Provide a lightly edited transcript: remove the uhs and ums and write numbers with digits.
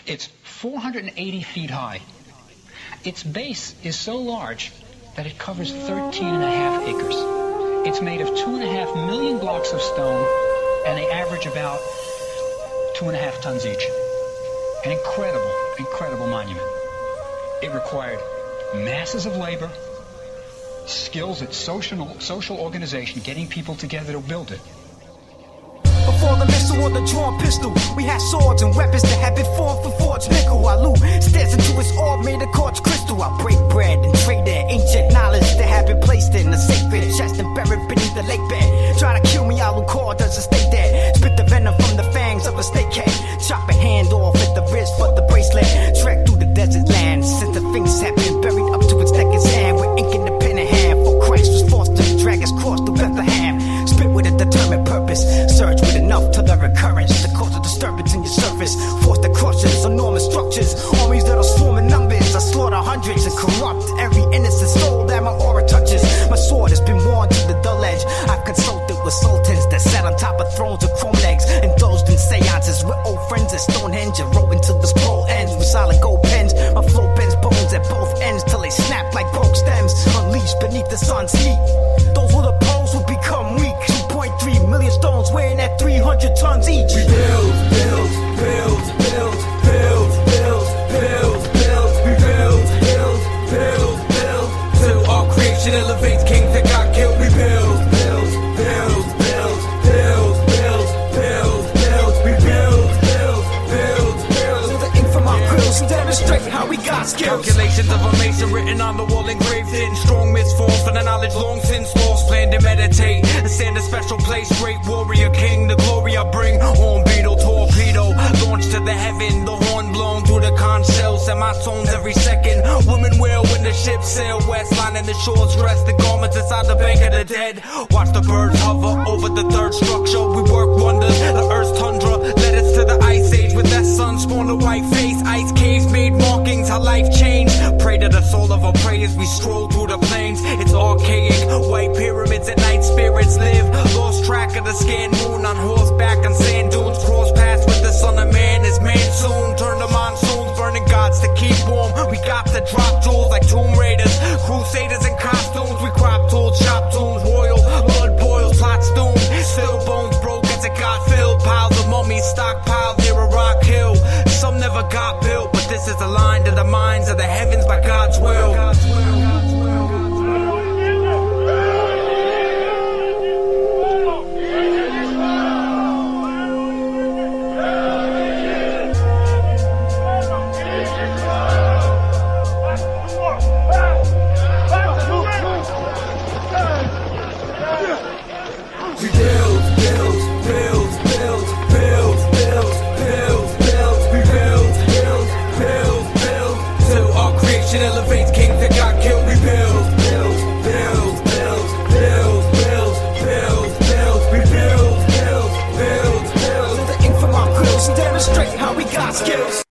It's 480 feet high. Its base is so large that it covers 13.5 acres. It's made of 2.5 million blocks of stone, and they average about 2.5 tons each. An incredible, incredible monument. It required masses of labor, skills at social organization, getting people together to build it. Before the missile or the drawn pistol, we had swords and weapons that had been formed for forged nickel. I loot stares into his orb made of quartz crystal. I break bread and trade that ancient knowledge that had been placed in a sacred chest and buried beneath the lake bed. Try to kill me, I look core doesn't stay dead. Spit the venom from the fangs of a snakehead. Chop a hand off at the wrist for the bracelet. Trek through the desert land since the fingers had been buried up to its neck and hand. With ink in the pen in hand, for Christ was forced to drag his cross through Bethlehem. Spit with a determined purpose, search with enough to the recurrence to cause a disturbance in your surface. Force that crushes enormous structures, armies that'll swarm in numbers. I slaughter hundreds and corrupt every innocent soul that my aura touches. My sword has been worn to the dull edge. I've consulted with sultans that sat on top of thrones of chrome legs, indulged in seances with old friends at Stonehenge, and wrote until the scroll ends with solid gold pens. My flow bends bones at both ends till they snap like broke stems, unleashed beneath the sun's heat. Those who oppose will become weak. 2.3 million stones weighing at 300 tons each. We build, build, build, build, build, build, build, build. We build, build, build, build, till our creation elevates kings that got killed. We build, build, build, build, build, build, build, build. We build, build, build, build. So the ink from our grills demonstrate how we got skills. Calculations of a mason written on the wall, engraved in strong misforms for the knowledge long since lost. Plan to meditate and stand a special place. Great warrior king, the glory I bring. Horn beetle, torpedo, launched to the heaven. The horn blown through the conch shell. Semitones every second. Women wail when the ships sail west, lining the shores, dressed the garments inside the bank of the dead. Watch the birds hover over the third structure. We work wonders. The earth's tundra led us to the ice age. With that sun spawned a white face. Ice caves made markings, how life changed. Pray to the soul of our prayers. We stroll through the plains. It's archaic. White pyramids at night, spirits live. Lost track of the scanned moon on horseback on sand dunes. Cross paths with the son of man. His man soon turn to monsoons, burning gods to keep warm. We got to drop jewels like Tomb Raiders, crusaders in costumes. We crop tools, chop tombs, royal blood boils, plots doomed. Still bones broke as it got filled. Piles of mummies stockpiled near a rock hill. Some never got